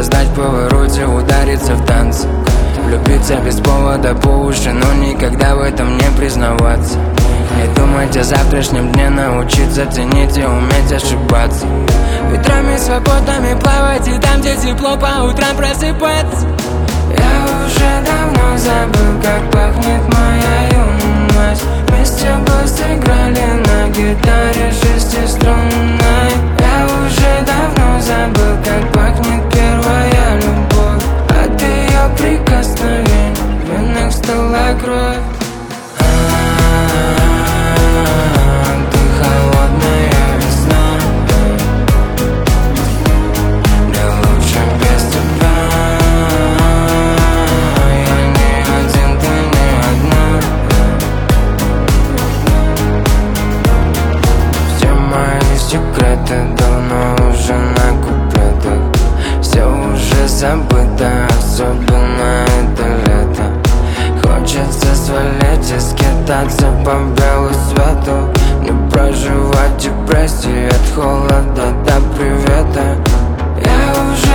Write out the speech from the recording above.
хочется сдать в повороте, удариться в танце, влюбиться без повода по уши, но никогда в этом не признаваться. Не думать о завтрашнем дне, научиться ценить и уметь ошибаться. Ветрами свободными плавать и там, где тепло, по утрам просыпаться. Я уже давно забыл, как пахнет моя юность. Вместе просто играли на гитаре шестиструнной. Я уже давно забыл, как пахнет первая любовь. От ее прикосновений в венах стыла кровь. Секреты давно уже на куплетах. Все уже забыто, особенно это лето. Хочется свалить и скитаться по белу свету. Не проживать депрессии от холода до привета. Я уже